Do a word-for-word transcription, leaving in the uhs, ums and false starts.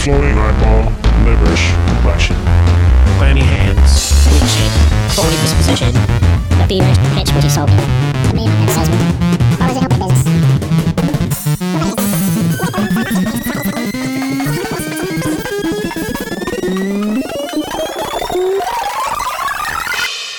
flowing eyeball, liverish complexion. Clammy hands. Weak shape. Bony disposition. Appearance pitch which is soaking. I mean, it says, how does it help